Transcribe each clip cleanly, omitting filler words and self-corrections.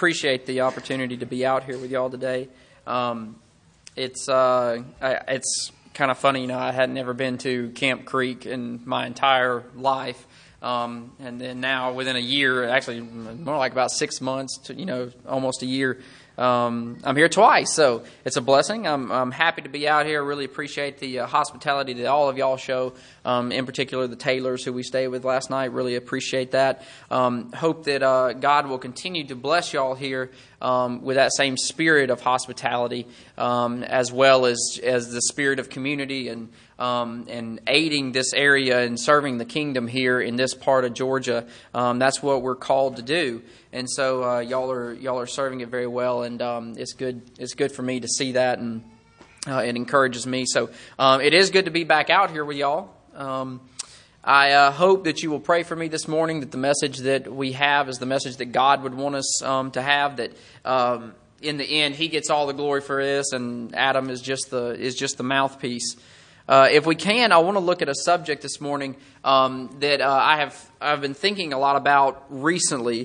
appreciate the opportunity to be out here with y'all today. It's kind of funny, I had never been to Camp Creek in my entire life. And then now within a year, actually more like about 6 months to, almost a year, I'm here twice. So it's a blessing. I'm happy to be out here. Really appreciate the hospitality that all of y'all show, in particular the Taylors who we stayed with last night. Really appreciate that. Hope that God will continue to bless y'all here with that same spirit of hospitality, as well as the spirit of community and aiding this area and serving the kingdom here in this part of Georgia. That's what we're called to do, and so y'all are serving it very well, and it's good for me to see that, and it encourages me. So it is good to be back out here with y'all. I hope that you will pray for me this morning, that the message that we have is the message that God would want us to have, that in the end He gets all the glory for this, and Adam is just the mouthpiece. If we can, I want to look at a subject this morning that I've been thinking a lot about recently,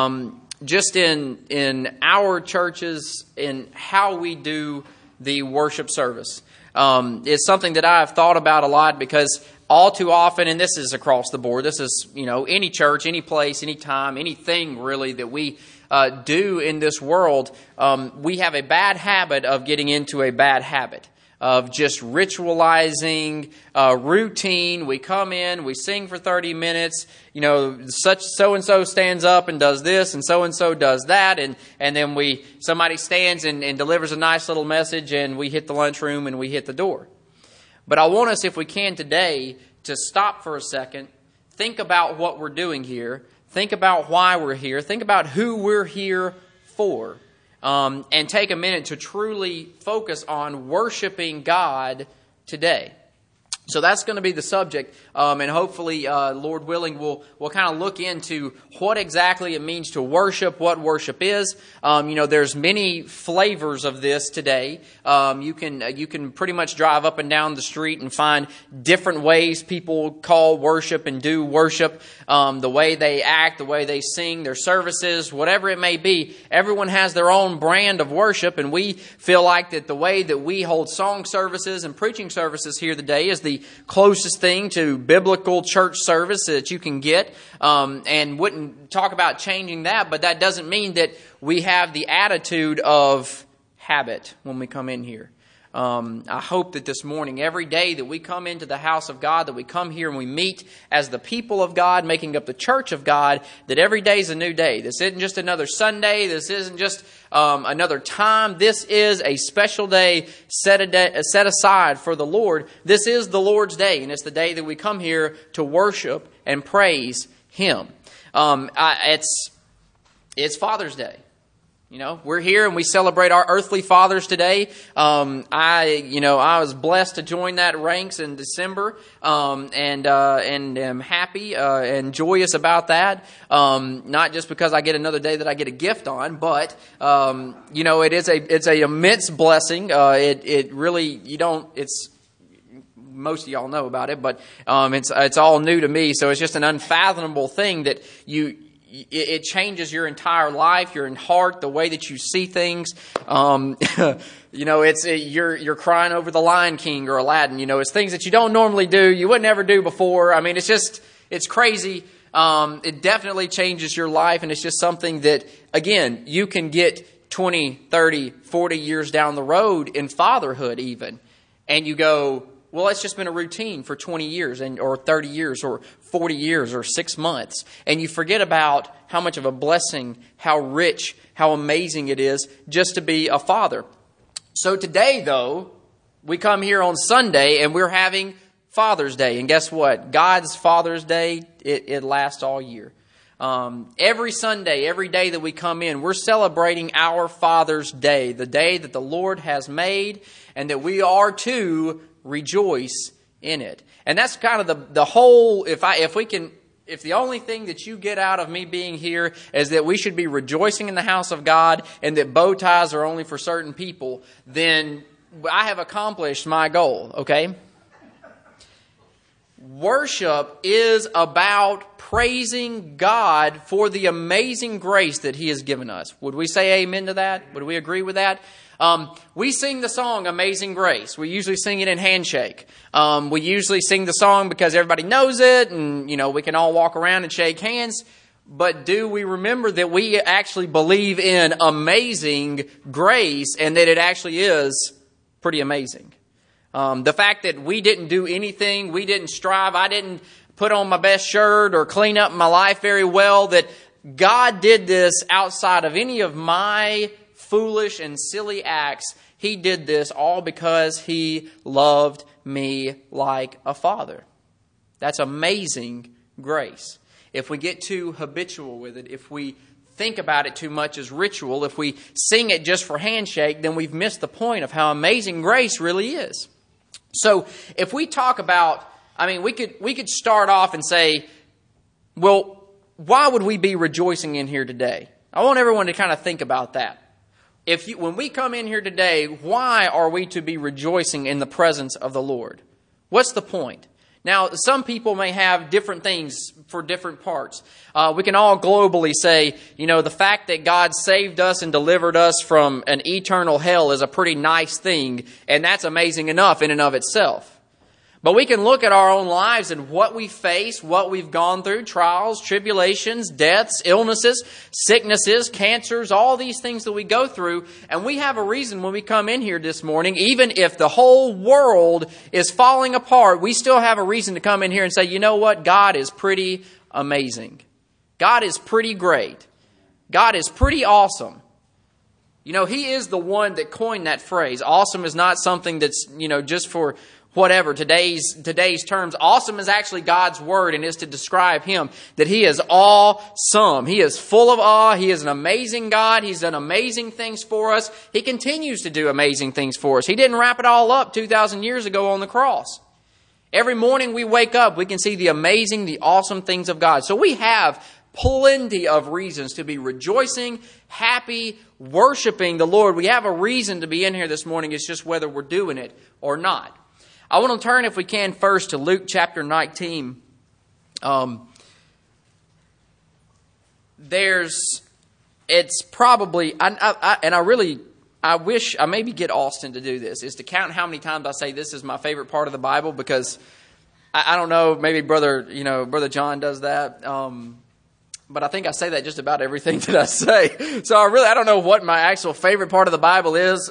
just in our churches, in how we do the worship service. It's something that I've thought about a lot, because all too often, and this is across the board, this is any church, any place, any time, anything really that we do in this world, we have a bad habit of getting into a bad habit of just ritualizing routine. We come in, we sing for 30 minutes, such so-and-so stands up and does this, and so-and-so does that, and then somebody stands and delivers a nice little message, and we hit the lunchroom and we hit the door. But I want us, if we can today, to stop for a second, think about what we're doing here, think about why we're here, think about who we're here for. And take a minute to truly focus on worshiping God today. So that's going to be the subject, and hopefully, Lord willing, we'll kind of look into what exactly it means to worship, what worship is. There's many flavors of this today. You can pretty much drive up and down the street and find different ways people call worship and do worship. The way they act, the way they sing, their services, whatever it may be. Everyone has their own brand of worship, and we feel like that the way that we hold song services and preaching services here today is the closest thing to biblical church service that you can get, and wouldn't talk about changing that, but that doesn't mean that we have the attitude of habit when we come in here. I hope that this morning, every day that we come into the house of God, that we come here and we meet as the people of God, making up the church of God, that every day is a new day. This isn't just another Sunday. This isn't just another time. This is a special day set aside for the Lord. This is the Lord's day, and it's the day that we come here to worship and praise Him. It's Father's Day. We're here and we celebrate our earthly fathers today. I was blessed to join that ranks in December, and am happy and joyous about that. Not just because I get another day that I get a gift on, but it's a immense blessing. It really it's. Most of y'all know about it, but it's all new to me. So it's just an unfathomable thing that it changes your entire life, your heart, the way that you see things. You're crying over the Lion King or Aladdin. It's things that you don't normally do, you would never do before. I mean, it's crazy. It definitely changes your life, and it's just something that, again, you can get 20, 30, 40 years down the road in fatherhood even, and you go, well, it's just been a routine for 20 years or 30 years or 40 years or 6 months. And you forget about how much of a blessing, how rich, how amazing it is just to be a father. So today, though, we come here on Sunday and we're having Father's Day. And guess what? God's Father's Day, it lasts all year. Every Sunday, every day that we come in, we're celebrating our Father's Day, the day that the Lord has made, and that we are to rejoice in it. And that's kind of the whole, if the only thing that you get out of me being here is that we should be rejoicing in the house of God and that bow ties are only for certain people, then I have accomplished my goal, okay? worship is about praising God for the amazing grace that He has given us. Would we say amen to that? Would we agree with that? We sing the song Amazing Grace. We usually sing it in handshake. We usually sing the song because everybody knows it and, we can all walk around and shake hands. But do we remember that we actually believe in amazing grace and that it actually is pretty amazing? The fact that we didn't do anything, we didn't strive, I didn't put on my best shirt or clean up my life very well, that God did this outside of any of my foolish and silly acts. He did this all because He loved me like a father. That's amazing grace. If we get too habitual with it, if we think about it too much as ritual, if we sing it just for handshake, then we've missed the point of how amazing grace really is. So if we talk about, we could start off and say, well, why would we be rejoicing in here today? I want everyone to kind of think about that. When we come in here today, why are we to be rejoicing in the presence of the Lord? What's the point? Now, some people may have different things for different parts. We can all globally say, the fact that God saved us and delivered us from an eternal hell is a pretty nice thing, and that's amazing enough in and of itself. But we can look at our own lives and what we face, what we've gone through, trials, tribulations, deaths, illnesses, sicknesses, cancers, all these things that we go through. And we have a reason when we come in here this morning, even if the whole world is falling apart, we still have a reason to come in here and say, you know what? God is pretty amazing. God is pretty great. God is pretty awesome. He is the one that coined that phrase. Awesome is not something that's, just for whatever, today's terms. Awesome is actually God's word and is to describe Him, that He is awesome. He is full of awe. He is an amazing God. He's done amazing things for us. He continues to do amazing things for us. He didn't wrap it all up 2,000 years ago on the cross. Every morning we wake up, we can see the amazing, the awesome things of God. So we have plenty of reasons to be rejoicing, happy, worshiping the Lord. We have a reason to be in here this morning. It's just whether we're doing it or not. I want to turn, if we can, first to Luke chapter 19. It's probably, I wish, I maybe get Austin to do this, is to count how many times I say this is my favorite part of the Bible, because I don't know, maybe Brother John does that. But I think I say that just about everything that I say. So I don't know what my actual favorite part of the Bible is,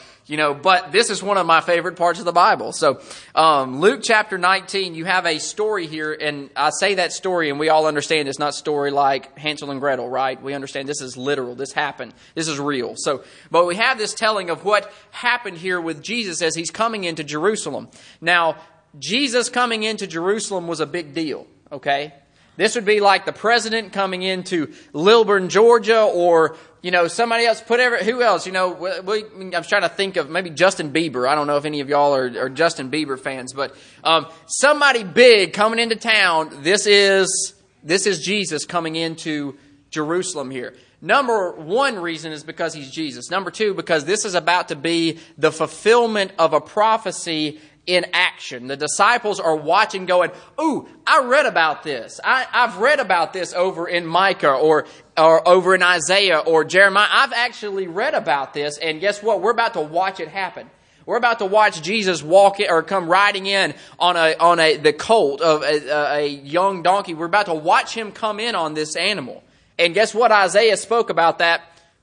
but this is one of my favorite parts of the Bible. So, Luke chapter 19, you have a story here, and I say that story, and we all understand it's not story like Hansel and Gretel, right? We understand this is literal. This happened. This is real. So, but we have this telling of what happened here with Jesus as He's coming into Jerusalem. Now, Jesus coming into Jerusalem was a big deal, okay? This would be like the president coming into Lilburn, Georgia, or, somebody else, who else? I'm trying to think of maybe Justin Bieber. I don't know if any of y'all are Justin Bieber fans, but somebody big coming into town. This is Jesus coming into Jerusalem here. Number one reason is because He's Jesus. Number two, because this is about to be the fulfillment of a prophecy in action. The disciples are watching going, ooh, I read about this. I've read about this over in Micah or over in Isaiah or Jeremiah. I've actually read about this, and guess what? We're about to watch it happen. We're about to watch Jesus walk in, or come riding in on the colt of a young donkey. We're about to watch Him come in on this animal. And guess what? Isaiah spoke about that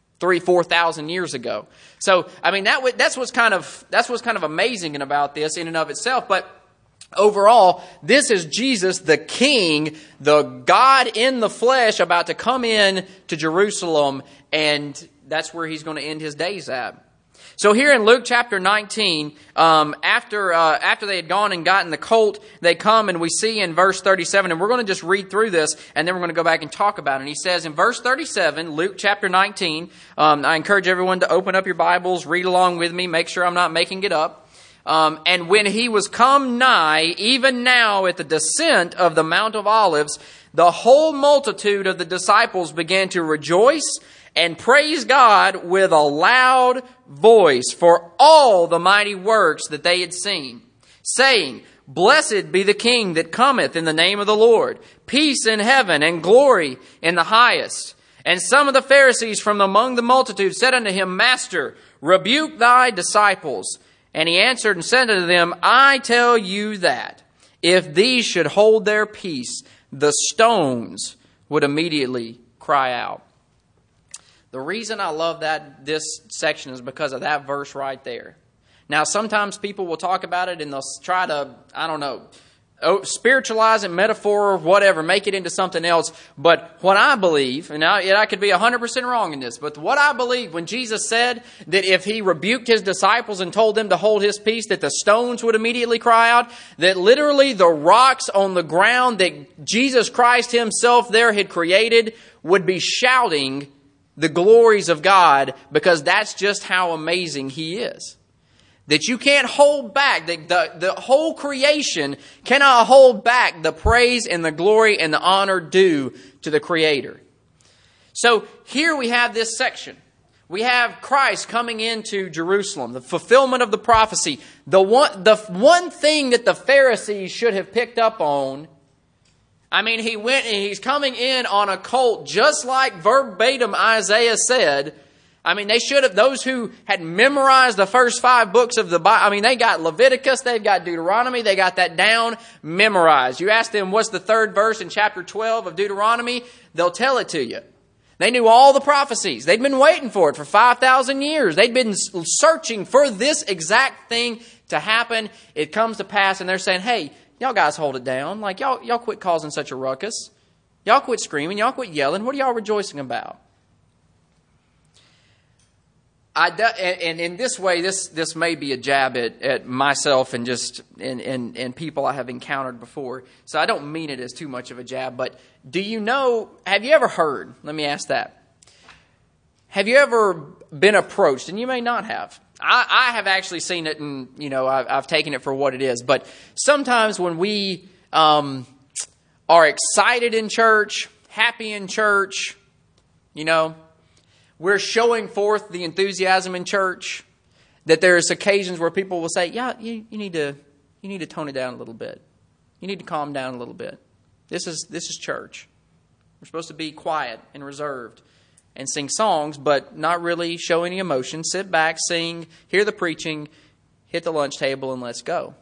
4,000 years ago. So, that's what's kind of amazing about this in and of itself. But overall, this is Jesus, the King, the God in the flesh, about to come in to Jerusalem, and that's where He's going to end His days at. So here in Luke chapter 19, after they had gone and gotten the colt, they come and we see in verse 37, and we're going to just read through this, and then we're going to go back and talk about it. And he says in verse 37, Luke chapter 19, I encourage everyone to open up your Bibles, read along with me, make sure I'm not making it up. And when He was come nigh, even now at the descent of the Mount of Olives, the whole multitude of the disciples began to rejoice and praise God with a loud voice for all the mighty works that they had seen, saying, Blessed be the King that cometh in the name of the Lord. Peace in heaven and glory in the highest. And some of the Pharisees from among the multitude said unto him, Master, rebuke thy disciples. And he answered and said unto them, I tell you that if these should hold their peace, the stones would immediately cry out. The reason I love this section is because of that verse right there. Now, sometimes people will talk about it and they'll try to, spiritualize it, metaphor, or whatever, make it into something else. But what I believe, and I could be 100% wrong in this, but what I believe when Jesus said that if he rebuked his disciples and told them to hold his peace, that the stones would immediately cry out, that literally the rocks on the ground that Jesus Christ himself there had created would be shouting the glories of God, because that's just how amazing he is. That you can't hold back, the whole creation cannot hold back the praise and the glory and the honor due to the Creator. So here we have this section. We have Christ coming into Jerusalem, the fulfillment of the prophecy. The one thing that the Pharisees should have picked up on, he went and he's coming in on a colt just like verbatim Isaiah said. They should have, those who had memorized the first 5 books of the Bible, they got Leviticus, they've got Deuteronomy, they got that down memorized. You ask them, what's the 3rd verse in chapter 12 of Deuteronomy? They'll tell it to you. They knew all the prophecies. They'd been waiting for it for 5,000 years. They'd been searching for this exact thing to happen. It comes to pass, and they're saying, hey, y'all guys hold it down. Y'all quit causing such a ruckus. Y'all quit screaming. Y'all quit yelling. What are y'all rejoicing about? And in this way, this may be a jab at myself and just and people I have encountered before. So I don't mean it as too much of a jab. But have you ever heard, let me ask that. Have you ever been approached, and you may not have. I have actually seen it, and I've taken it for what it is. But sometimes when we are excited in church, happy in church, we're showing forth the enthusiasm in church, that there's occasions where people will say, yeah, you need to tone it down a little bit. You need to calm down a little bit. This is church. We're supposed to be quiet and reserved and sing songs, but not really show any emotion. Sit back, sing, hear the preaching, hit the lunch table, and let's go.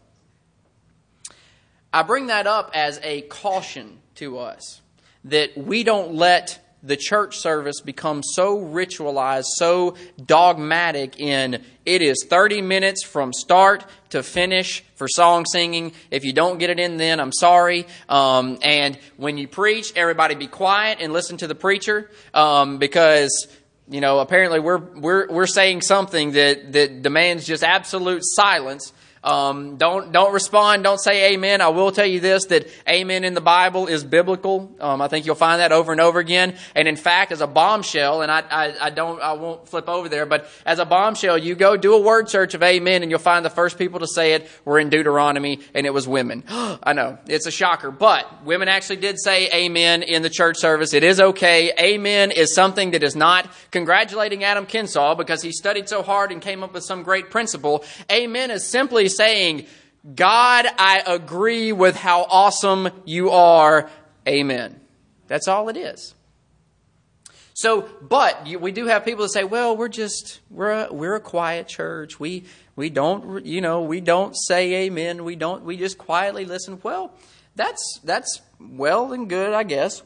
I bring that up as a caution to us, that we don't let the church service become so ritualized, so dogmatic in it is 30 minutes from start to finish for song singing. If you don't get it in then, I'm sorry. And when you preach, everybody be quiet and listen to the preacher, because apparently we're saying something that demands just absolute silence. Don't respond. Don't say amen. I will tell you this, that amen in the Bible is biblical. I think you'll find that over and over again. And in fact, as a bombshell, and I won't flip over there, but as a bombshell, you go do a word search of amen and you'll find the first people to say it were in Deuteronomy, and it was women. I know, it's a shocker, but women actually did say amen in the church service. It is okay. Amen is something that is not congratulating Adam Kinsall because he studied so hard and came up with some great principle. Amen is simply saying, God, I agree with how awesome you are. Amen. That's all it is. So, but we do have people that say, well, we're a quiet church. We don't say amen. We just quietly listen. Well, that's well and good, I guess.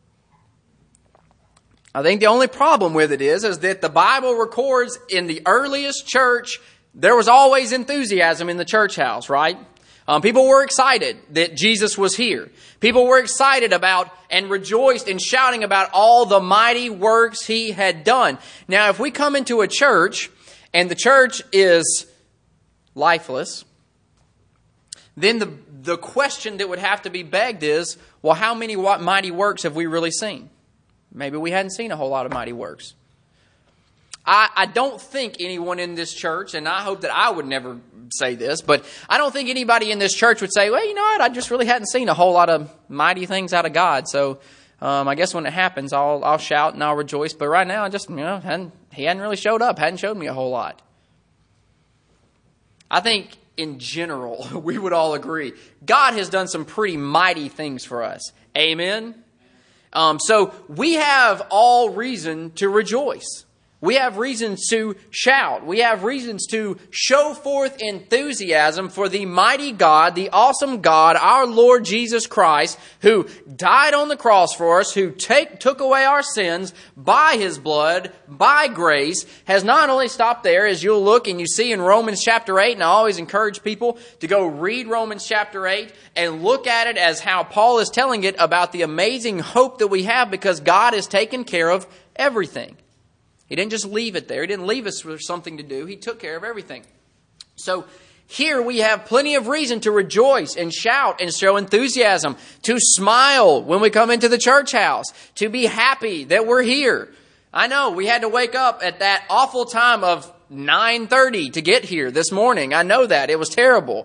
I think the only problem with it is that the Bible records in the earliest church, there was always enthusiasm in the church house, right? People were excited that Jesus was here. People were excited about and rejoiced and shouting about all the mighty works he had done. Now, if we come into a church and the church is lifeless, then the question that would have to be begged is, well, how many mighty works have we really seen? Maybe we hadn't seen a whole lot of mighty works. I don't think anyone in this church, and I hope that I would never say this, but I don't think anybody in this church would say, well, you know what, I just really hadn't seen a whole lot of mighty things out of God, so I guess when it happens, I'll shout and I'll rejoice, but right now, he hadn't really showed up, hadn't showed me a whole lot. I think in general, we would all agree, God has done some pretty mighty things for us. Amen? So we have all reason to rejoice. We have reasons to shout. We have reasons to show forth enthusiasm for the mighty God, the awesome God, our Lord Jesus Christ, who died on the cross for us, who took away our sins by His blood, by grace, has not only stopped there, as you'll look and you see in Romans chapter 8, and I always encourage people to go read Romans chapter 8 and look at it as how Paul is telling it about the amazing hope that we have because God has taken care of everything. He didn't just leave it there. He didn't leave us for something to do. He took care of everything. So here we have plenty of reason to rejoice and shout and show enthusiasm, to smile when we come into the church house, to be happy that we're here. I know we had to wake up at that awful time of 9:30 to get here this morning. I know that. It was terrible.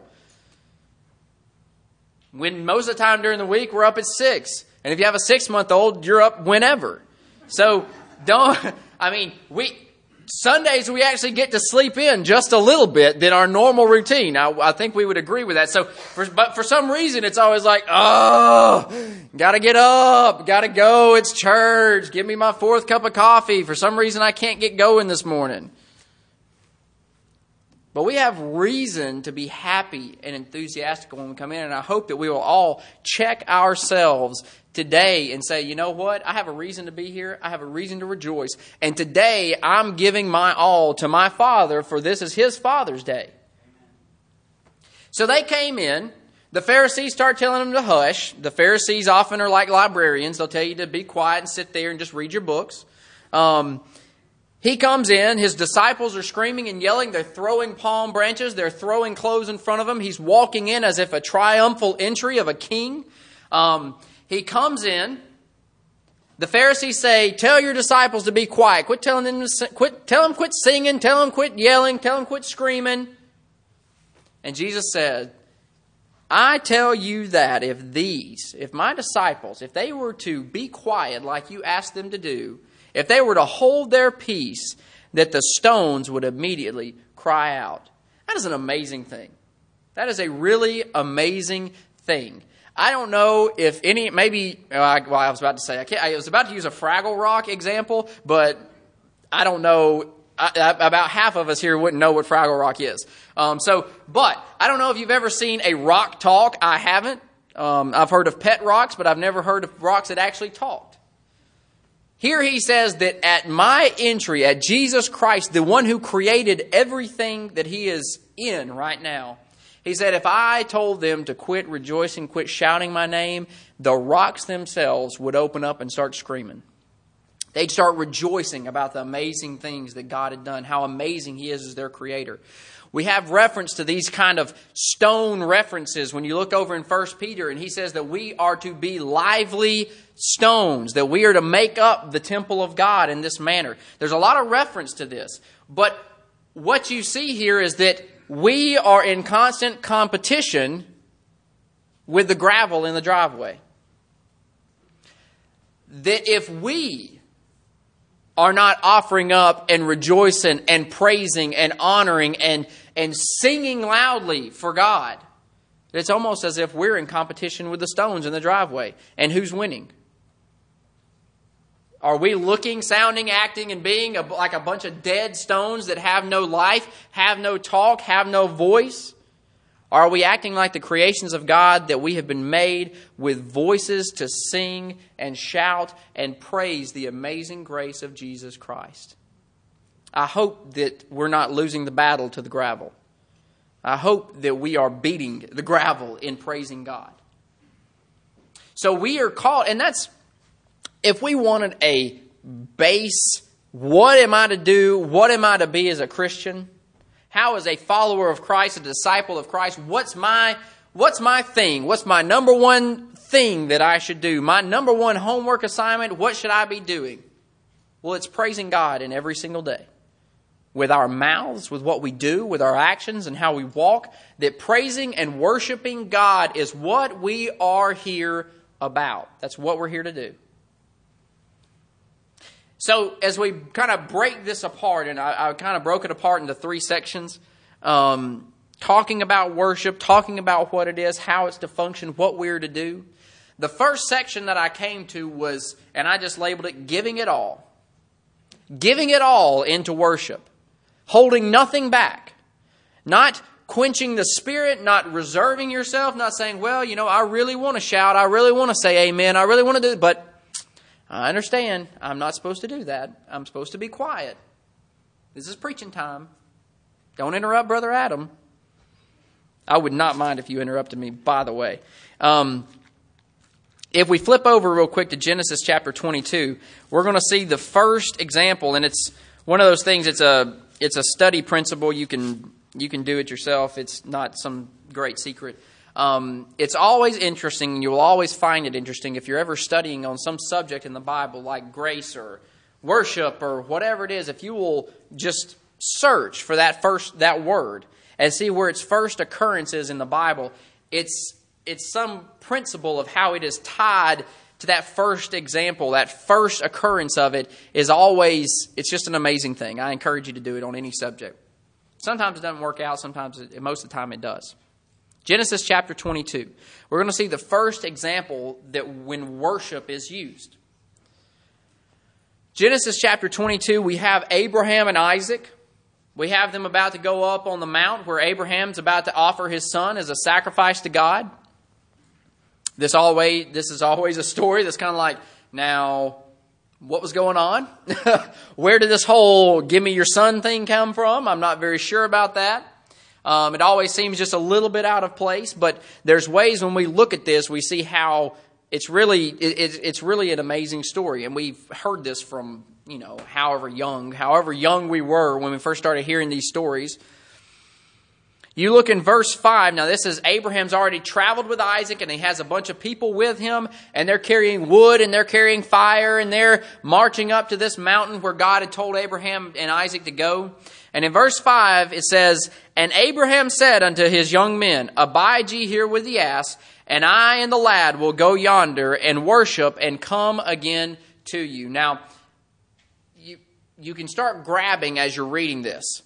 When most of the time during the week we're up at 6. And if you have a 6-month-old, you're up whenever. So Sundays we actually get to sleep in just a little bit than our normal routine. I think we would agree with that. But for some reason, it's always like, gotta get up, gotta go, it's church, give me my 4th cup of coffee. For some reason, I can't get going this morning. But we have reason to be happy and enthusiastic when we come in, and I hope that we will all check ourselves today and say, you know what? I have a reason to be here. I have a reason to rejoice. And today, I'm giving my all to my Father, for this is His Father's Day. So they came in. The Pharisees start telling them to hush. The Pharisees often are like librarians. They'll tell you to be quiet and sit there and just read your books. He comes in, his disciples are screaming and yelling, they're throwing palm branches, they're throwing clothes in front of him. He's walking in as if a triumphal entry of a king. He comes in, the Pharisees say, tell your disciples to be quiet. Tell them quit singing, tell them quit yelling, tell them quit screaming. And Jesus said, I tell you that if my disciples, if they were to be quiet like you asked them to do, if they were to hold their peace, that the stones would immediately cry out. That is an amazing thing. That is a really amazing thing. I don't know if any, I was about to use a Fraggle Rock example, but I don't know. About half of us here wouldn't know what Fraggle Rock is. But I don't know if you've ever seen a rock talk. I haven't. I've heard of pet rocks, but I've never heard of rocks that actually talked. Here he says that at my entry, at Jesus Christ, the one who created everything that He is in right now, He said, if I told them to quit rejoicing, quit shouting my name, the rocks themselves would open up and start screaming. They'd start rejoicing about the amazing things that God had done, how amazing He is as their creator. We have reference to these kind of stone references when you look over in 1 Peter, and he says that we are to be lively stones, that we are to make up the temple of God in this manner. There's a lot of reference to this, but what you see here is that we are in constant competition with the gravel in the driveway. That if we are not offering up and rejoicing and praising and honoring and singing loudly for God, it's almost as if we're in competition with the stones in the driveway. And who's winning? Are we looking, sounding, acting, and being like a bunch of dead stones that have no life, have no talk, have no voice? Or are we acting like the creations of God, that we have been made with voices to sing and shout and praise the amazing grace of Jesus Christ? I hope that we're not losing the battle to the gravel. I hope that we are beating the gravel in praising God. So we are called, and that's, if we wanted a base, what am I to do? What am I to be as a Christian? How, as a follower of Christ, a disciple of Christ, what's my thing? What's my number one thing that I should do? My number one homework assignment, what should I be doing? Well, it's praising God in every single day. With our mouths, with what we do, with our actions and how we walk, that praising and worshiping God is what we are here about. That's what we're here to do. So as we kind of break this apart, and I kind of broke it apart into 3 sections, talking about worship, talking about what it is, how it's to function, what we're to do. The first section that I came to was, and I just labeled it, giving it all. Giving it all into worship. Holding nothing back. Not quenching the Spirit, not reserving yourself, not saying, well, I really want to shout, I really want to say amen, I really want to do it, but I understand, I'm not supposed to do that. I'm supposed to be quiet. This is preaching time. Don't interrupt Brother Adam. I would not mind if you interrupted me, by the way. If we flip over real quick to Genesis chapter 22, we're going to see the first example, and it's one of those things, it's a study principle. You can do it yourself. It's not some great secret. It's always interesting, and you'll always find it interesting if you're ever studying on some subject in the Bible like grace or worship or whatever it is. If you will just search for that word and see where its first occurrence is in the Bible, it's some principle of how it is tied to that first example, that first occurrence of it is always, it's just an amazing thing. I encourage you to do it on any subject. Sometimes it doesn't work out, most of the time it does. Genesis chapter 22. We're going to see the first example that when worship is used. Genesis chapter 22, we have Abraham and Isaac. We have them about to go up on the mount where Abraham's about to offer his son as a sacrifice to God. This is always a story that's kind of like, now, what was going on? Where did this whole give me your son thing come from? I'm not very sure about that. It always seems just a little bit out of place, but there's ways when we look at this, we see how it's really an amazing story. And we've heard this from, however young we were when we first started hearing these stories. You look in verse 5. Now this is Abraham's already traveled with Isaac and he has a bunch of people with him and they're carrying wood and they're carrying fire and they're marching up to this mountain where God had told Abraham and Isaac to go. And in verse 5 it says, "And Abraham said unto his young men, Abide ye here with the ass, and I and the lad will go yonder and worship and come again to you." Now, you can start grabbing as you're reading this.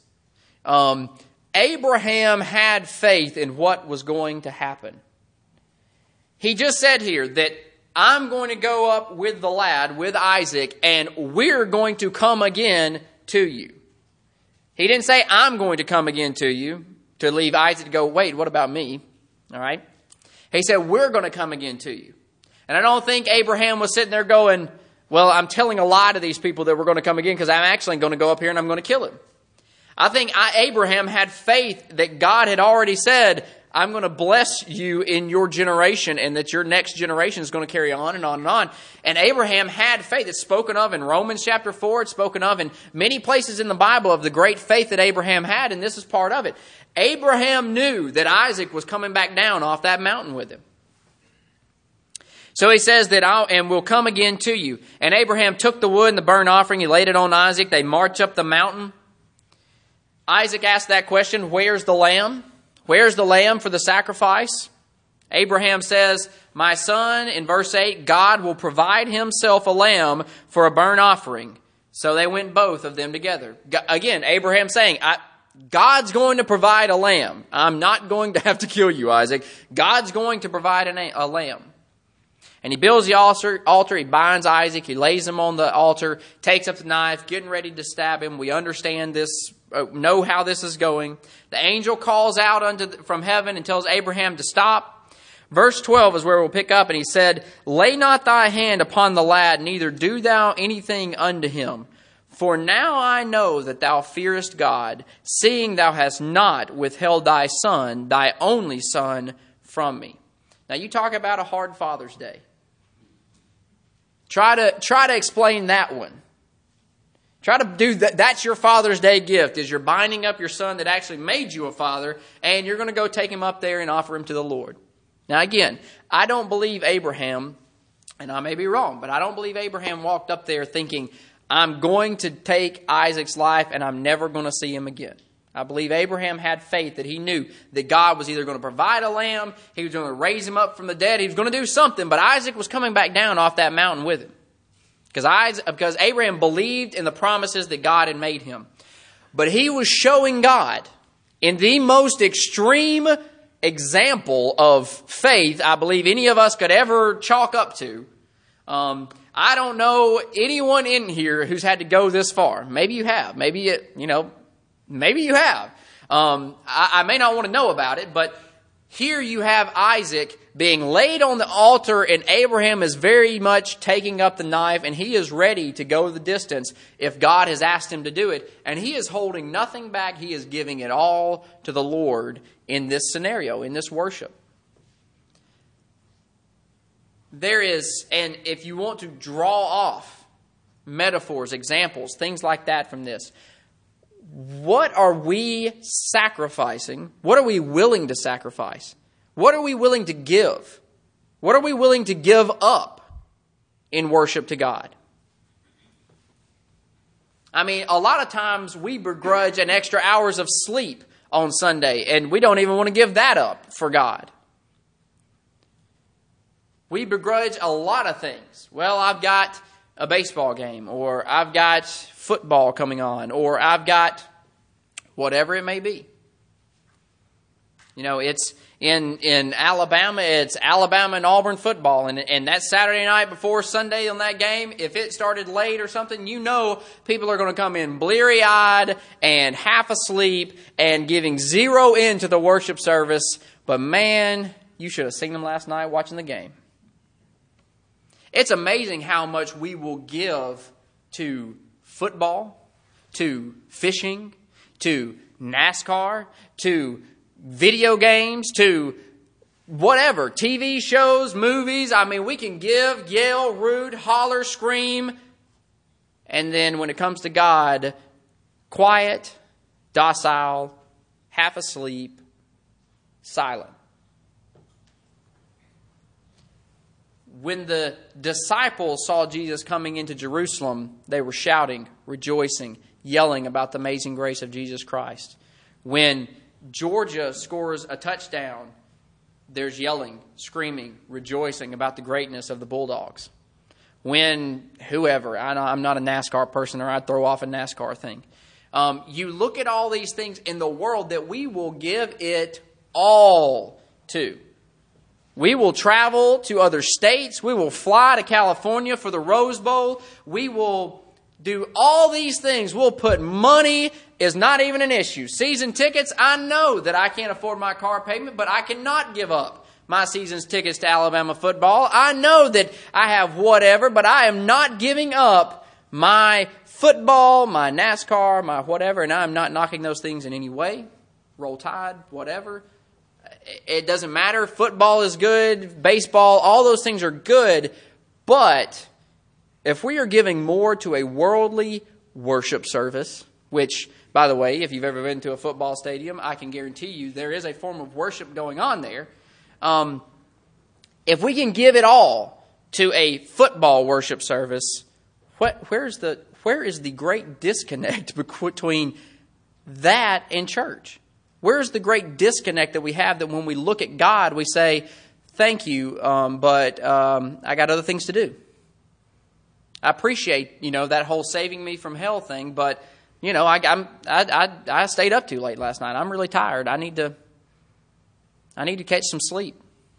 Abraham had faith in what was going to happen. He just said here that I'm going to go up with the lad, with Isaac, and we're going to come again to you. He didn't say I'm going to come again to you, to leave Isaac to go, wait, what about me? All right. He said, we're going to come again to you. And I don't think Abraham was sitting there going, well, I'm telling a lie to these people that we're going to come again because I'm actually going to go up here and I'm going to kill him. I think Abraham had faith that God had already said, I'm going to bless you in your generation and that your next generation is going to carry on and on and on. And Abraham had faith. It's spoken of in Romans chapter 4. It's spoken of in many places in the Bible of the great faith that Abraham had, and this is part of it. Abraham knew that Isaac was coming back down off that mountain with him. So he says that we'll come again to you. And Abraham took the wood and the burnt offering. He laid it on Isaac. They march up the mountain. Isaac asked that question, where's the lamb? Where's the lamb for the sacrifice? Abraham says, my son, in verse 8, God will provide himself a lamb for a burnt offering. So they went both of them together. Again, Abraham saying, God's going to provide a lamb. I'm not going to have to kill you, Isaac. God's going to provide a lamb. And he builds the altar, he binds Isaac, he lays him on the altar, takes up the knife, getting ready to stab him. We understand this, know how this is going. The angel calls out from heaven and tells Abraham to stop. Verse 12 is where we'll pick up, and he said, Lay not thy hand upon the lad, neither do thou anything unto him. For now I know that thou fearest God, seeing thou hast not withheld thy son, thy only son, from me. Now you talk about a hard Father's Day. Try to explain that one. Try to do that. That's your Father's Day gift, is you're binding up your son that actually made you a father, and you're going to go take him up there and offer him to the Lord. Now again, I don't believe Abraham, and I may be wrong, but I don't believe Abraham walked up there thinking, I'm going to take Isaac's life and I'm never going to see him again. I believe Abraham had faith that he knew that God was either going to provide a lamb, he was going to raise him up from the dead, he was going to do something, but Isaac was coming back down off that mountain with him. Because Abraham believed in the promises that God had made him. But he was showing God In the most extreme example of faith I believe any of us could ever chalk up to. I don't know anyone in here who's had to go this far. Maybe you have. Maybe you have. I may not want to know about it, but here you have Isaac being laid on the altar, and Abraham is very much taking up the knife, and he is ready to go the distance if God has asked him to do it. And he is holding nothing back. He is giving it all to the Lord in this scenario, in this worship. There is, and if you want to draw off metaphors, examples, things like that from this, what are we sacrificing? What are we willing to sacrifice? What are we willing to give? What are we willing to give up in worship to God? I mean, a lot of times we begrudge an extra hours of sleep on Sunday, and we don't even want to give that up for God. We begrudge a lot of things. Well, I've got a baseball game, or I've got football coming on, or I've got whatever it may be. You know, it's in Alabama, it's Alabama and Auburn football, and that Saturday night before Sunday on that game, if it started late or something, you know people are going to come in bleary-eyed and half asleep and giving zero into the worship service. But man, you should have seen them last night watching the game. It's amazing how much we will give to football, to fishing, to NASCAR, to video games, to whatever, TV shows, movies. I mean, we can give, yell, root, holler, scream. And then when it comes to God, quiet, docile, half asleep, silent. When the disciples saw Jesus coming into Jerusalem, they were shouting, rejoicing, yelling about the amazing grace of Jesus Christ. When Georgia scores a touchdown, there's yelling, screaming, rejoicing about the greatness of the Bulldogs. When whoever, I'm not a NASCAR person, or I'd throw off a NASCAR thing. You look at all these things in the world that we will give it all to. We will travel to other states. We will fly to California for the Rose Bowl. We will do all these things. We'll put money is not even an issue. Season tickets, I know that I can't afford my car payment, but I cannot give up my season's tickets to Alabama football. I know that I have whatever, but I am not giving up my football, my NASCAR, my whatever, and I'm not knocking those things in any way. Roll Tide, whatever. It doesn't matter. Football is good. Baseball, all those things are good. But if we are giving more to a worldly worship service, which, by the way, if you've ever been to a football stadium, I can guarantee you there is a form of worship going on there. If we can give it all to a football worship service, where is the great disconnect between that and church? Where's the great disconnect that we have that when we look at God, we say, thank you, but I got other things to do. I appreciate, that whole saving me from hell thing, but, I stayed up too late last night. I'm really tired. I need to catch some sleep.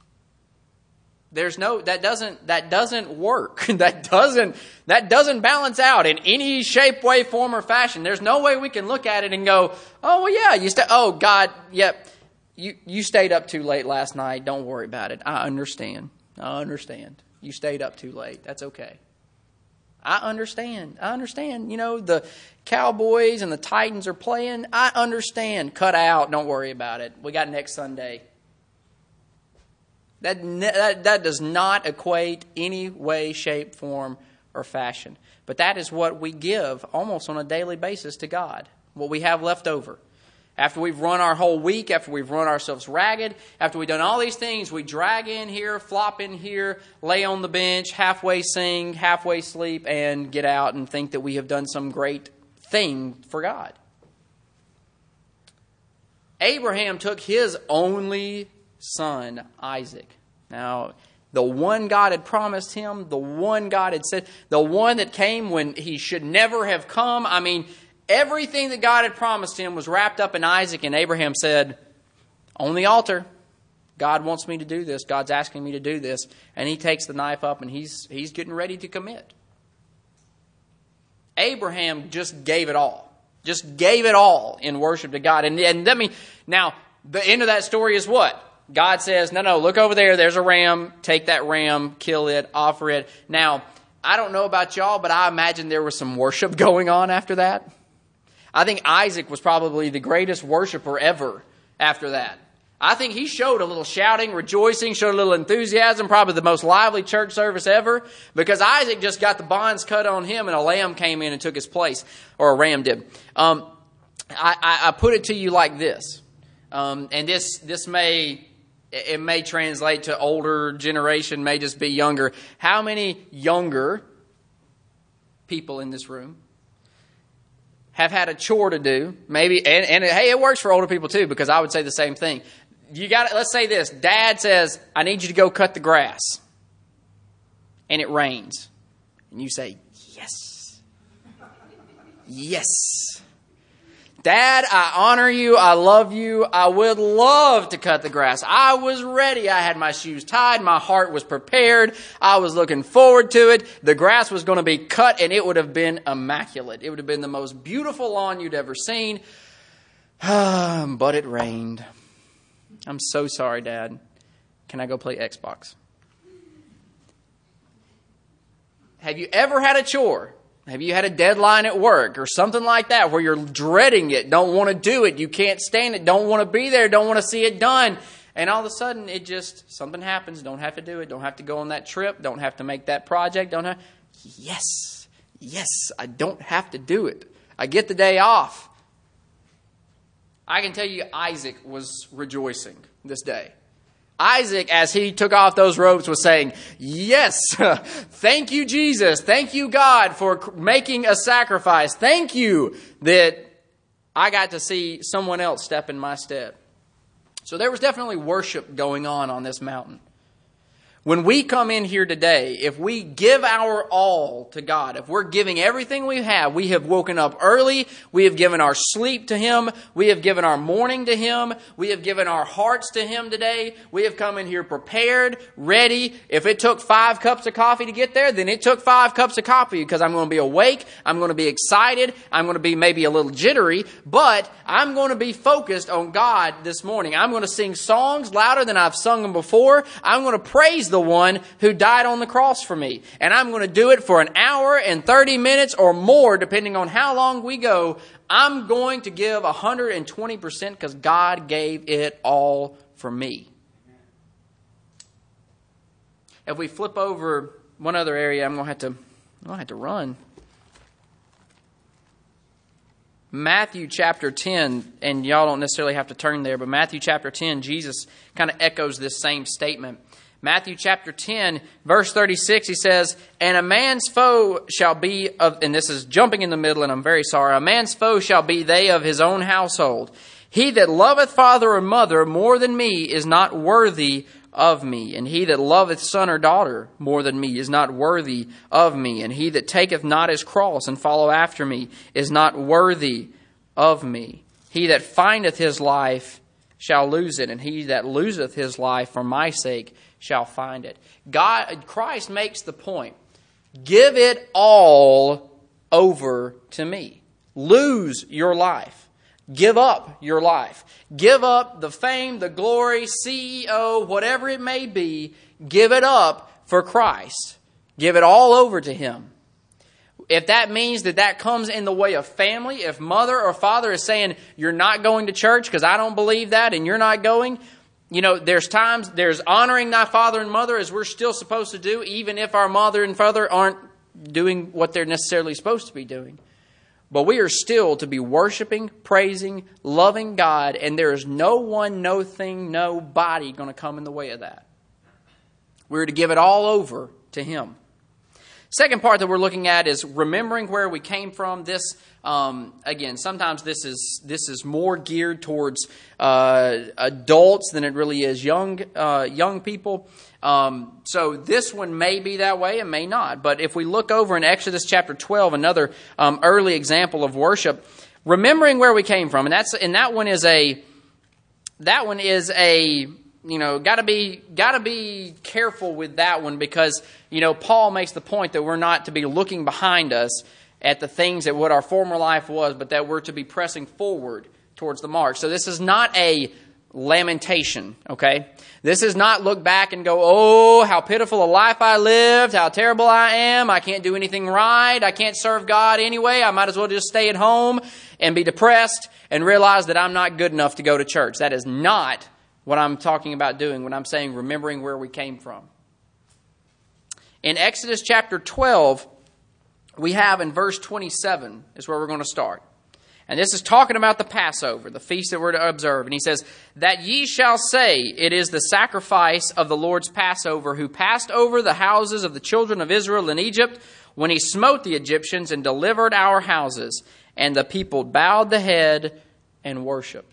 That doesn't work. That doesn't balance out in any shape, way, form, or fashion. There's no way we can look at it and go, oh, well, yeah, God, yep, you stayed up too late last night. Don't worry about it. I understand. You stayed up too late. That's okay. I understand. The Cowboys and the Titans are playing. I understand. Cut out. Don't worry about it. We got next Sunday. That does not equate any way, shape, form, or fashion. But that is what we give almost on a daily basis to God, what we have left over. After we've run our whole week, after we've run ourselves ragged, after we've done all these things, we drag in here, flop in here, lay on the bench, halfway sing, halfway sleep, and get out and think that we have done some great thing for God. Abraham took his only son, Isaac. Now, the one God had promised him, the one God had said, the one that came when he should never have come. I mean, Everything that God had promised him was wrapped up in Isaac, and Abraham said, on the altar, God wants me to do this. God's asking me to do this. And he takes the knife up and he's getting ready to commit. Abraham just gave it all. Just gave it all in worship to God. And let me, now, the end of that story is what? God says, no, look over there. There's a ram. Take that ram, kill it, offer it. Now, I don't know about y'all, but I imagine there was some worship going on after that. I think Isaac was probably the greatest worshiper ever after that. I think he showed a little shouting, rejoicing, showed a little enthusiasm, probably the most lively church service ever, because Isaac just got the bonds cut on him and a lamb came in and took his place, or a ram did. I put it to you like this, and this may translate to older generation, may just be younger. How many younger people in this room have had a chore to do? Maybe, and hey, it works for older people too, because I would say the same thing. Let's say this. Dad says, I need you to go cut the grass. And it rains. And you say, yes. Yes. Dad, I honor you. I love you. I would love to cut the grass. I was ready. I had my shoes tied. My heart was prepared. I was looking forward to it. The grass was going to be cut and it would have been immaculate. It would have been the most beautiful lawn you'd ever seen. But it rained. I'm so sorry, Dad. Can I go play Xbox? Have you ever had a chore? Have you had a deadline at work or something like that where you're dreading it, don't want to do it, you can't stand it, don't want to be there, don't want to see it done, and all of a sudden something happens, don't have to do it, don't have to go on that trip, don't have to make that project, yes, I don't have to do it. I get the day off. I can tell you Isaac was rejoicing this day. Isaac, as he took off those robes, was saying, yes, thank you, Jesus. Thank you, God, for making a sacrifice. Thank you that I got to see someone else step in my stead. So there was definitely worship going on this mountain. When we come in here today, if we give our all to God, if we're giving everything we have woken up early, we have given our sleep to Him, we have given our morning to Him, we have given our hearts to Him today, we have come in here prepared, ready. If it took 5 cups of coffee to get there, then it took 5 cups of coffee because I'm going to be awake, I'm going to be excited, I'm going to be maybe a little jittery, but I'm going to be focused on God this morning. I'm going to sing songs louder than I've sung them before. I'm going to praise the one who died on the cross for me. And I'm going to do it for an hour and 30 minutes or more, depending on how long we go. I'm going to give 120% because God gave it all for me. If we flip over one other area, I'm going to have to run. Matthew chapter 10, and y'all don't necessarily have to turn there, but Matthew chapter 10, Jesus kind of echoes this same statement. Matthew chapter 10, verse 36, he says, and a man's foe shall be of, and this is jumping in the middle, and I'm very sorry, a man's foe shall be they of his own household. He that loveth father or mother more than me is not worthy of me. And he that loveth son or daughter more than me is not worthy of me. And he that taketh not his cross and follow after me is not worthy of me. He that findeth his life shall lose it, and he that loseth his life for my sake shall find it. Christ makes the point. Give it all over to me. Lose your life. Give up your life. Give up the fame, the glory, CEO, whatever it may be. Give it up for Christ. Give it all over to Him. If that means that comes in the way of family, if mother or father is saying, you're not going to church because I don't believe that and you're not going, there's honoring thy father and mother as we're still supposed to do, even if our mother and father aren't doing what they're necessarily supposed to be doing. But we are still to be worshiping, praising, loving God, and there is no one, no thing, nobody going to come in the way of that. We're to give it all over to Him. Second part that we're looking at is remembering where we came from. This, again, sometimes this is more geared towards adults than it really is young people. So this one may be that way, it may not. But if we look over in Exodus chapter 12, another early example of worship, remembering where we came from, and that one is a gotta be careful with that one, because Paul makes the point that we're not to be looking behind us at the things that what our former life was, but that we're to be pressing forward towards the mark. So this is not a lamentation, okay? This is not look back and go, oh, how pitiful a life I lived, how terrible I am, I can't do anything right, I can't serve God anyway, I might as well just stay at home and be depressed and realize that I'm not good enough to go to church. That is not what I'm talking about doing when I'm saying remembering where we came from. In Exodus chapter 12, we have in verse 27 is where we're going to start. And this is talking about the Passover, the feast that we're to observe. And he says, that ye shall say, it is the sacrifice of the Lord's Passover, who passed over the houses of the children of Israel in Egypt, when he smote the Egyptians and delivered our houses. And the people bowed the head and worshipped.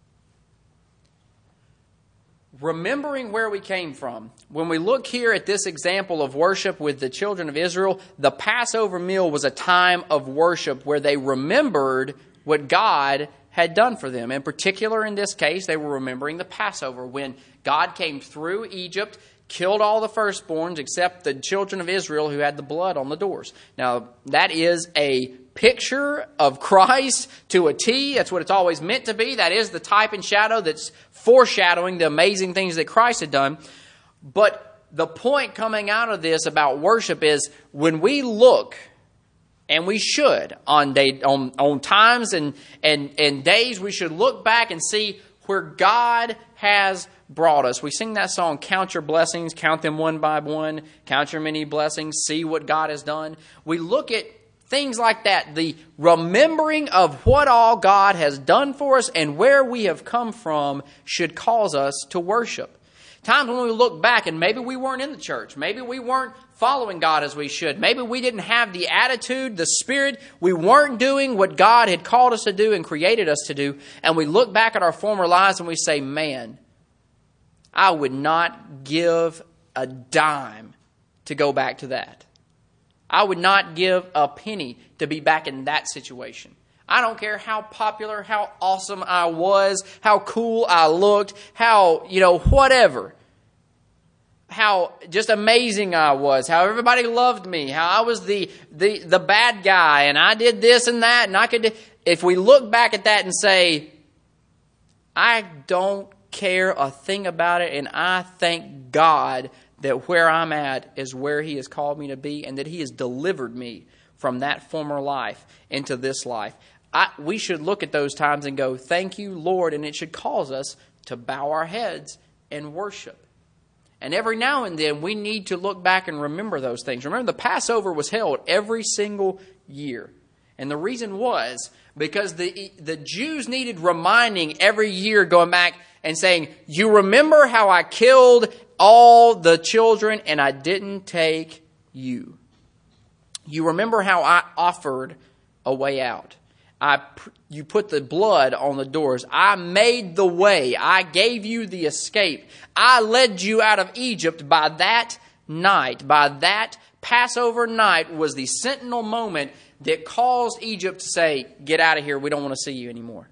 Remembering where we came from. When we look here at this example of worship with the children of Israel, the Passover meal was a time of worship where they remembered what God had done for them. In particular, in this case, they were remembering the Passover, when God came through Egypt, killed all the firstborns except the children of Israel who had the blood on the doors. Now, that is a picture of Christ to a T. That's what it's always meant to be. That is the type and shadow that's foreshadowing the amazing things that Christ had done. But the point coming out of this about worship is when we look, and we should, on times and days, we should look back and see where God has brought us. We sing that song, count your blessings, count them one by one, count your many blessings, see what God has done. We look at things like that, the remembering of what all God has done for us and where we have come from should cause us to worship. Times when we look back and maybe we weren't in the church, maybe we weren't following God as we should, maybe we didn't have the attitude, the spirit, we weren't doing what God had called us to do and created us to do, and we look back at our former lives and we say, man, I would not give a dime to go back to that. I would not give a penny to be back in that situation. I don't care how popular, how awesome I was, how cool I looked, how, whatever. How just amazing I was, how everybody loved me, how I was the bad guy and I did this and that and I could. If we look back at that and say, I don't care a thing about it and I thank God that where I'm at is where He has called me to be and that He has delivered me from that former life into this life. We should look at those times and go, thank you, Lord, and it should cause us to bow our heads and worship. And every now and then we need to look back and remember those things. Remember, the Passover was held every single year. And the reason was because the Jews needed reminding every year, going back and saying, you remember how I killed all the children and I didn't take you. You remember how I offered a way out. You put the blood on the doors. I made the way. I gave you the escape. I led you out of Egypt by that night. By that Passover night was the sentinel moment that caused Egypt to say, get out of here. We don't want to see you anymore.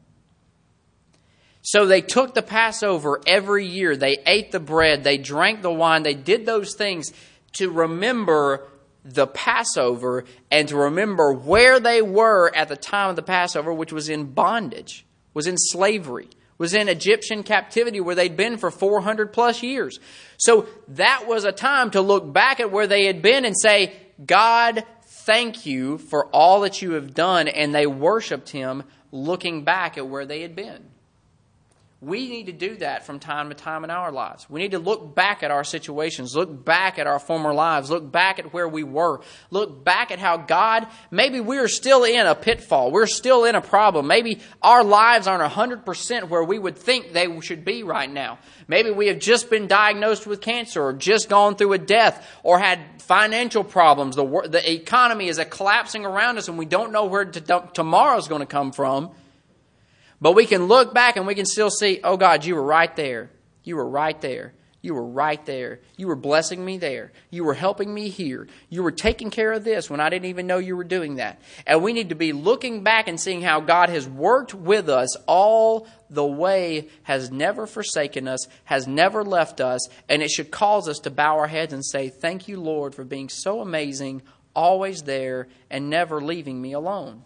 So they took the Passover every year. They ate the bread. They drank the wine. They did those things to remember the Passover and to remember where they were at the time of the Passover, which was in bondage, was in slavery, was in Egyptian captivity where they'd been for 400 plus years. So that was a time to look back at where they had been and say, God, thank you for all that you have done. And they worshiped Him looking back at where they had been. We need to do that from time to time in our lives. We need to look back at our situations, look back at our former lives, look back at where we were, look back at how God, maybe we're still in a pitfall, we're still in a problem. Maybe our lives aren't 100% where we would think they should be right now. Maybe we have just been diagnosed with cancer or just gone through a death or had financial problems. The economy is collapsing around us and we don't know where tomorrow's going to come from. But we can look back and we can still see, oh God, you were right there. You were right there. You were right there. You were blessing me there. You were helping me here. You were taking care of this when I didn't even know you were doing that. And we need to be looking back and seeing how God has worked with us all the way, has never forsaken us, has never left us. And it should cause us to bow our heads and say, thank you, Lord, for being so amazing, always there, and never leaving me alone.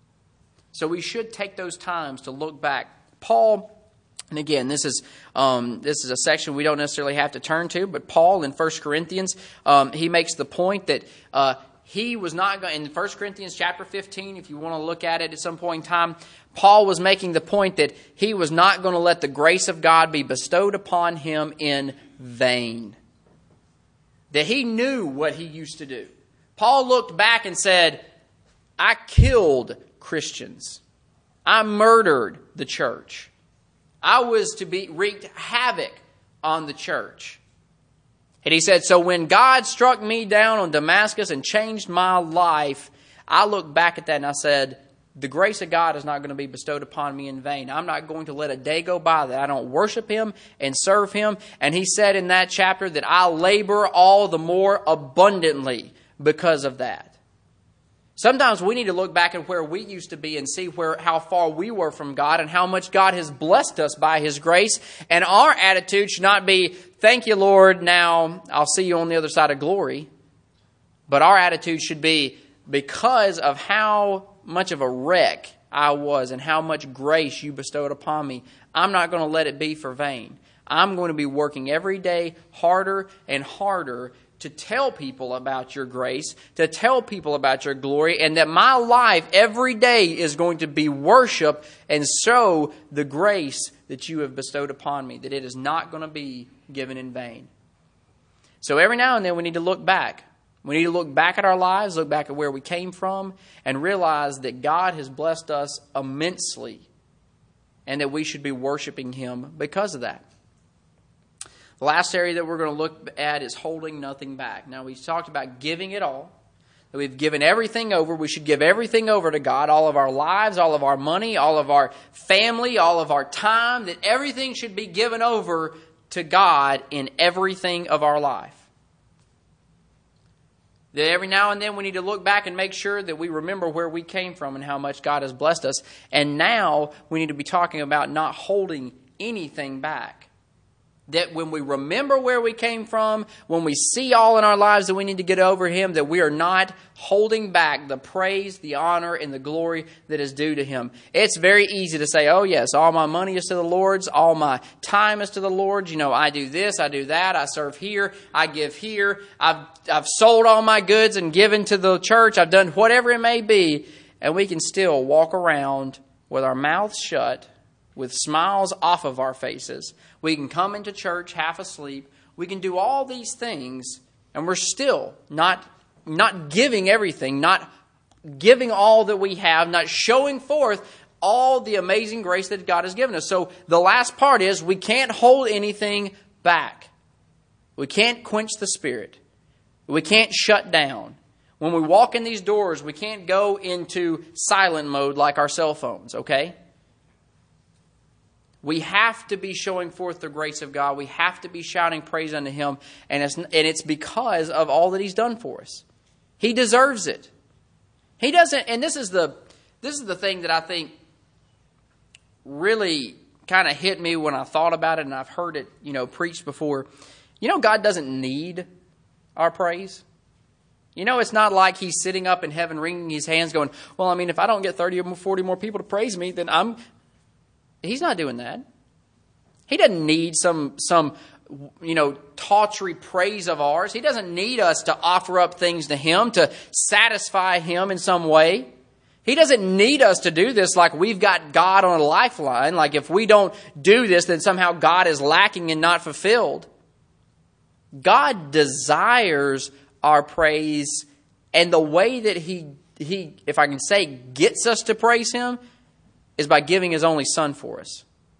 So we should take those times to look back. Paul, and again, this is a section we don't necessarily have to turn to, but Paul in 1 Corinthians, he makes the point that he was not going, in 1 Corinthians chapter 15, if you want to look at it at some point in time, Paul was making the point that he was not going to let the grace of God be bestowed upon him in vain. That he knew what he used to do. Paul looked back and said, I killed Christians. I murdered the church. I was to be wreaked havoc on the church. And he said, so when God struck me down on Damascus and changed my life, I looked back at that and I said, the grace of God is not going to be bestowed upon me in vain. I'm not going to let a day go by that I don't worship Him and serve Him. And he said in that chapter that I labor all the more abundantly because of that. Sometimes we need to look back at where we used to be and see how far we were from God and how much God has blessed us by His grace. And our attitude should not be, thank you, Lord, now I'll see you on the other side of glory. But our attitude should be, because of how much of a wreck I was and how much grace you bestowed upon me, I'm not going to let it be for vain. I'm going to be working every day harder and harder to tell people about your grace, to tell people about your glory, and that my life every day is going to be worship and show the grace that you have bestowed upon me, that it is not going to be given in vain. So every now and then we need to look back. We need to look back at our lives, look back at where we came from, and realize that God has blessed us immensely and that we should be worshiping Him because of that. The last area that we're going to look at is holding nothing back. Now, we talked about giving it all. That we've given everything over. We should give everything over to God. All of our lives, all of our money, all of our family, all of our time. That everything should be given over to God in everything of our life. That every now and then we need to look back and make sure that we remember where we came from and how much God has blessed us. And now we need to be talking about not holding anything back. That when we remember where we came from, when we see all in our lives that we need to get over Him, that we are not holding back the praise, the honor, and the glory that is due to Him. It's very easy to say, oh yes, all my money is to the Lord's, all my time is to the Lord's. You know, I do this, I do that, I serve here, I give here, I've sold all my goods and given to the church, I've done whatever it may be, and we can still walk around with our mouths shut, with smiles off of our faces. We can come into church half asleep. We can do all these things, and we're still not giving everything, not giving all that we have, not showing forth all the amazing grace that God has given us. So the last part is we can't hold anything back. We can't quench the Spirit. We can't shut down. When we walk in these doors, we can't go into silent mode like our cell phones, okay? We have to be showing forth the grace of God. We have to be shouting praise unto Him. And it's because of all that He's done for us. He deserves it. He doesn't, and this is the thing that I think really kind of hit me when I thought about it, and I've heard it, preached before. God doesn't need our praise. It's not like He's sitting up in heaven wringing His hands going, well, if I don't get 30 or 40 more people to praise me, then He's not doing that. He doesn't need some tawdry praise of ours. He doesn't need us to offer up things to Him to satisfy Him in some way. He doesn't need us to do this like we've got God on a lifeline. Like if we don't do this, then somehow God is lacking and not fulfilled. God desires our praise, and the way that He, if I can say, gets us to praise Him is by giving His only Son for us.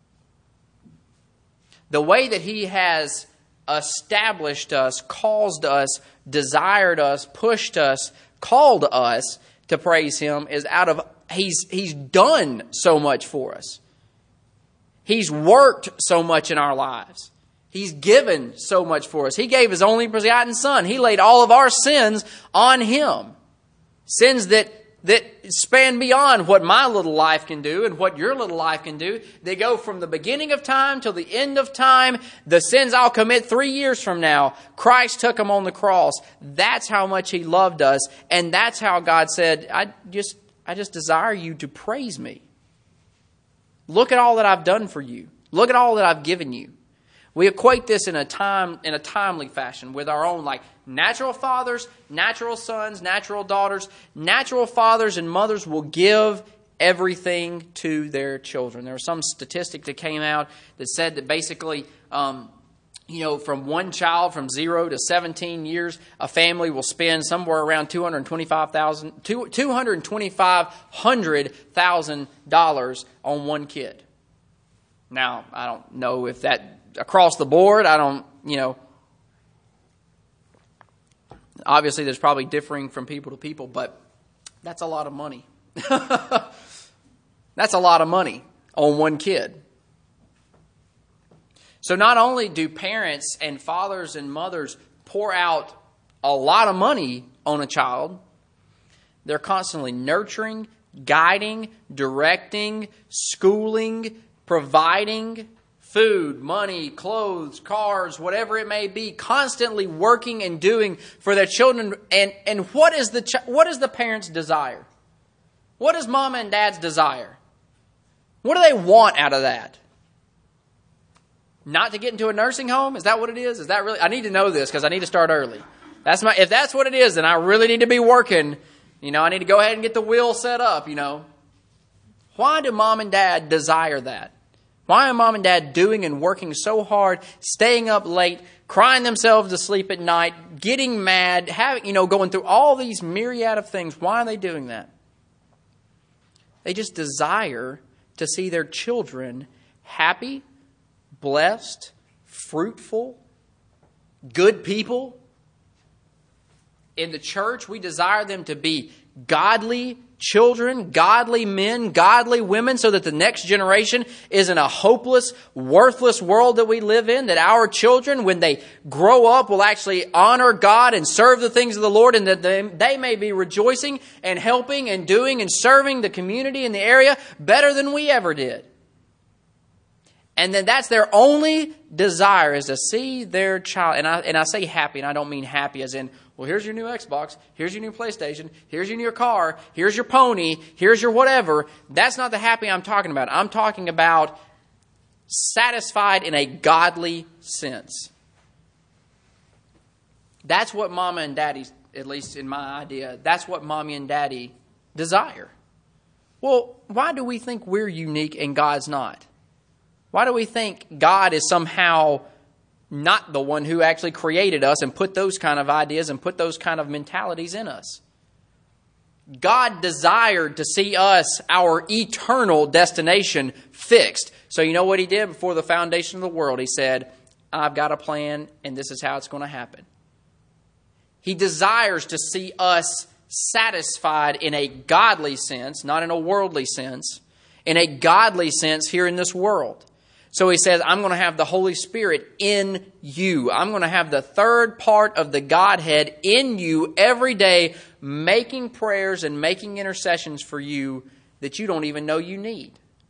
The way that He has established us, caused us, desired us, pushed us, called us to praise Him is out of, He's done so much for us. He's worked so much in our lives. He's given so much for us. He gave His only begotten Son. He laid all of our sins on Him. Sins that span beyond what my little life can do and what your little life can do. They go from the beginning of time till the end of time. The sins I'll commit 3 years from now, Christ took them on the cross. That's how much He loved us. And that's how God said, I just desire you to praise me. Look at all that I've done for you. Look at all that I've given you. We equate this in a timely fashion with our own, like, natural fathers, natural sons, natural daughters. Natural fathers and mothers will give everything to their children. There was some statistic that came out that said that basically, from one child from 0 to 17 years, a family will spend somewhere around $225,000 on one kid. Now, I don't know if that across the board, obviously there's probably differing from people to people, but that's a lot of money. That's a lot of money on one kid. So not only do parents and fathers and mothers pour out a lot of money on a child, they're constantly nurturing, guiding, directing, schooling, providing food, money, clothes, cars, whatever it may be, constantly working and doing for their children. And what is the parent's desire? What is mom and dad's desire? What do they want out of that? Not to get into a nursing home? Is that what it is? Is that really? I need to know this because I need to start early. If that's what it is, then I really need to be working. I need to go ahead and get the will set up, Why do mom and dad desire that? Why are mom and dad doing and working so hard, staying up late, crying themselves to sleep at night, getting mad, going through all these myriad of things? Why are they doing that? They just desire to see their children happy, blessed, fruitful, good people. In the church, we desire them to be godly children, godly men, godly women, so that the next generation isn't a hopeless, worthless world that we live in, that our children, when they grow up, will actually honor God and serve the things of the Lord, and that they may be rejoicing and helping and doing and serving the community in the area better than we ever did. And then that's their only desire, is to see their child. And I say happy, and I don't mean happy as in, well, here's your new Xbox, here's your new PlayStation, here's your new car, here's your pony, here's your whatever. That's not the happy I'm talking about. I'm talking about satisfied in a godly sense. That's what mama and daddy, at least in my idea, that's what mommy and daddy desire. Well, why do we think we're unique and God's not? Why do we think God is somehow not the one who actually created us and put those kind of ideas and put those kind of mentalities in us? God desired to see us, our eternal destination, fixed. So you know what He did before the foundation of the world? He said, I've got a plan, and this is how it's going to happen. He desires to see us satisfied in a godly sense, not in a worldly sense, in a godly sense here in this world. So He says, I'm going to have the Holy Spirit in you. I'm going to have the third part of the Godhead in you every day, making prayers and making intercessions for you that you don't even know you need.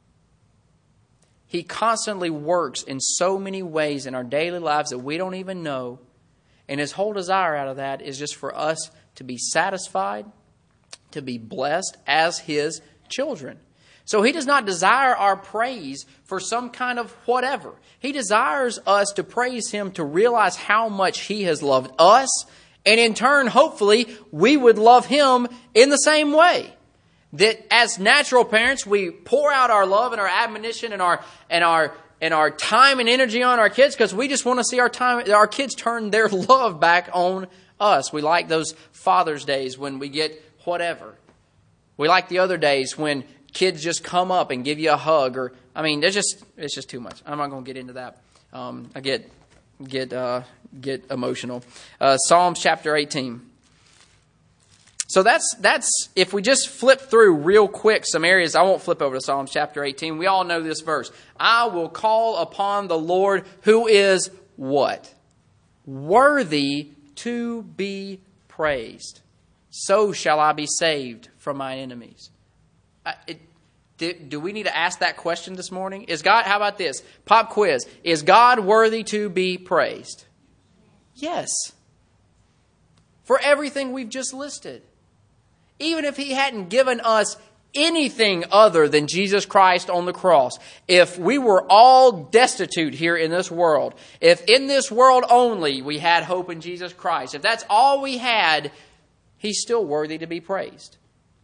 He constantly works in so many ways in our daily lives that we don't even know. And His whole desire out of that is just for us to be satisfied, to be blessed as His children. So He does not desire our praise for some kind of whatever. He desires us to praise Him to realize how much He has loved us. And in turn, hopefully, we would love Him in the same way. That as natural parents, we pour out our love and our admonition and our time and energy on our kids because we just want to see our kids turn their love back on us. We like those Father's Days when we get whatever. We like the other days when kids just come up and give you a hug. It's just too much. I'm not going to get into that. I get emotional. Psalms chapter 18. So that's if we just flip through real quick some areas. I won't flip over to Psalms chapter 18. We all know this verse. I will call upon the Lord who is what? Worthy to be praised. So shall I be saved from my enemies. Do we need to ask that question this morning? How about this? Pop quiz. Is God worthy to be praised? Yes. For everything we've just listed. Even if he hadn't given us anything other than Jesus Christ on the cross, if we were all destitute here in this world, if in this world only we had hope in Jesus Christ, if that's all we had, he's still worthy to be praised.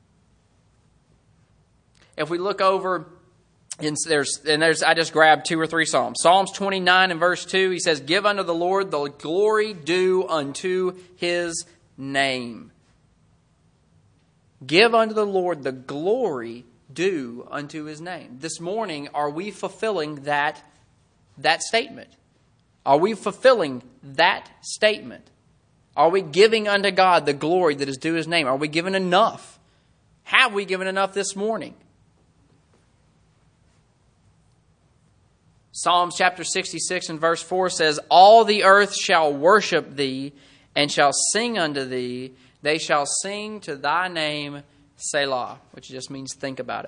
If we look over, I just grabbed 2 or 3 Psalms. Psalms 29 and verse 2, he says, give unto the Lord the glory due unto his name. Give unto the Lord the glory due unto his name. This morning, are we fulfilling that statement? Are we fulfilling that statement? Are we giving unto God the glory that is due his name? Are we giving enough? Have we given enough this morning? Psalms chapter 66 and verse 4 says, all the earth shall worship thee and shall sing unto thee. They shall sing to thy name, Selah, which just means think about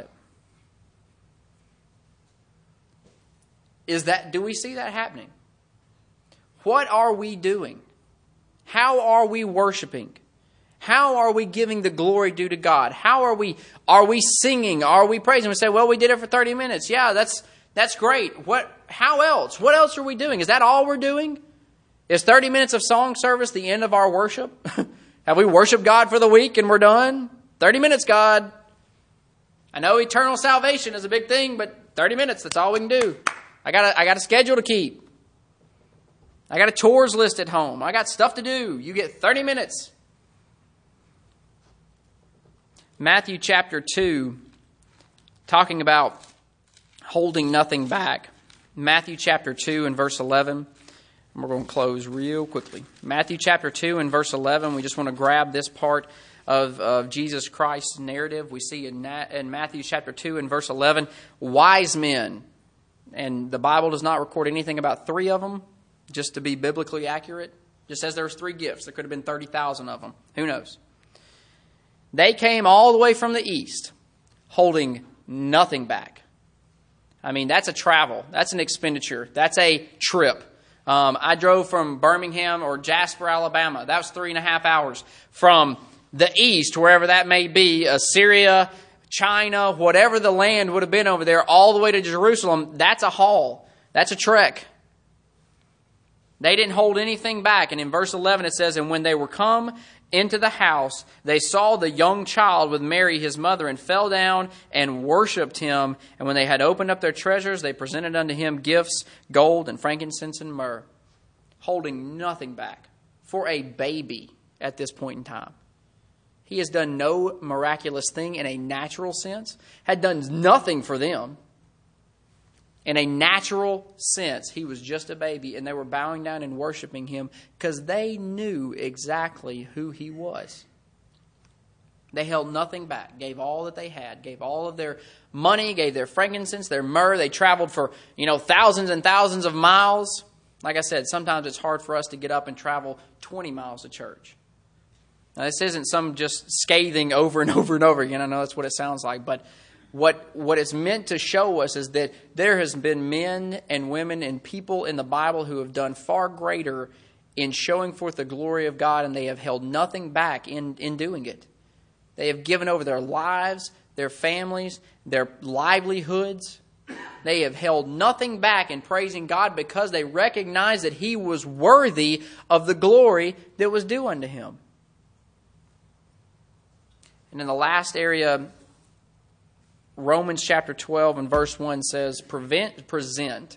it. Do we see that happening? What are we doing? How are we worshiping? How are we giving the glory due to God? How are we singing? Are we praising? We say, well, we did it for 30 minutes. Yeah, that's great. How else? What else are we doing? Is that all we're doing? Is 30 minutes of song service the end of our worship? Have we worshiped God for the week and we're done? 30 minutes, God. I know eternal salvation is a big thing, but 30 minutes, that's all we can do. I got a schedule to keep. I got a chores list at home. I got stuff to do. You get 30 minutes. Matthew chapter 2, talking about holding nothing back. Matthew chapter 2 and verse 11. We're going to close real quickly. Matthew chapter 2 and verse 11. We just want to grab this part of Jesus Christ's narrative. We see in Matthew chapter 2 and verse 11, wise men. And the Bible does not record anything about 3 of them, just to be biblically accurate. Just says there was 3 gifts. There could have been 30,000 of them. Who knows? They came all the way from the east, holding nothing back. That's a travel. That's an expenditure. That's a trip. I drove from Birmingham or Jasper, Alabama. That was 3.5 hours. From the east, wherever that may be, Assyria, China, whatever the land would have been over there, all the way to Jerusalem, that's a haul. That's a trek. They didn't hold anything back. And in verse 11 it says, and when they were come into the house, they saw the young child with Mary his mother, and fell down and worshipped him. And when they had opened up their treasures, they presented unto him gifts, gold and frankincense and myrrh. Holding nothing back for a baby at this point in time. He has done no miraculous thing in a natural sense, had done nothing for them. In a natural sense, he was just a baby, and they were bowing down and worshiping him because they knew exactly who he was. They held nothing back, gave all that they had, gave all of their money, gave their frankincense, their myrrh. They traveled for, thousands and thousands of miles. Like I said, sometimes it's hard for us to get up and travel 20 miles to church. Now, this isn't some just scathing over and over and over again. I know that's what it sounds like, but what it's meant to show us is that there has been men and women and people in the Bible who have done far greater in showing forth the glory of God, and they have held nothing back in doing it. They have given over their lives, their families, their livelihoods. They have held nothing back in praising God because they recognize that he was worthy of the glory that was due unto him. And in the last area Romans chapter 12 and verse 1 says, present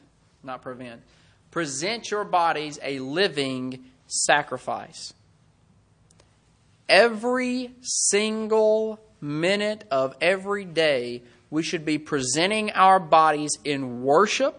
your bodies a living sacrifice. Every single minute of every day, we should be presenting our bodies in worship,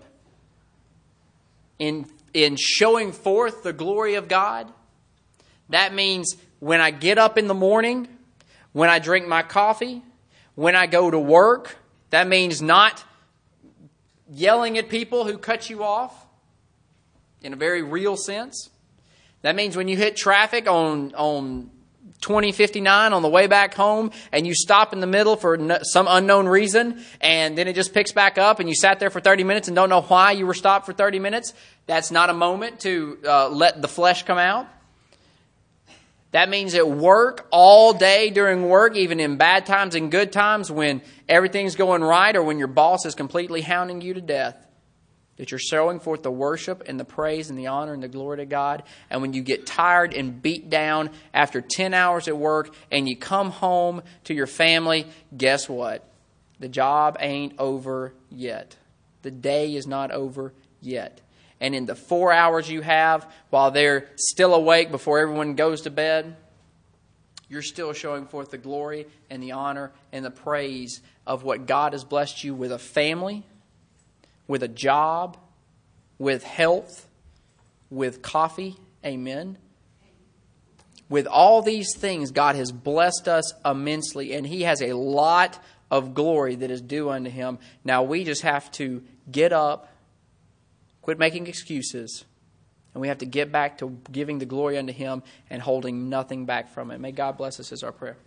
in showing forth the glory of God. That means when I get up in the morning, when I drink my coffee, when I go to work. That means not yelling at people who cut you off in a very real sense. That means when you hit traffic on 2059 on the way back home and you stop in the middle for some unknown reason and then it just picks back up and you sat there for 30 minutes and don't know why you were stopped for 30 minutes. That's not a moment to let the flesh come out. That means at work, all day during work, even in bad times and good times, when everything's going right or when your boss is completely hounding you to death, that you're showing forth the worship and the praise and the honor and the glory to God. And when you get tired and beat down after 10 hours at work and you come home to your family, guess what? The job ain't over yet. The day is not over yet. And in the 4 hours you have while they're still awake before everyone goes to bed, you're still showing forth the glory and the honor and the praise of what God has blessed you with: a family, with a job, with health, with coffee. Amen. With all these things, God has blessed us immensely, and He has a lot of glory that is due unto Him. Now we just have to get up, quit making excuses, and we have to get back to giving the glory unto Him and holding nothing back from it. May God bless us is our prayer.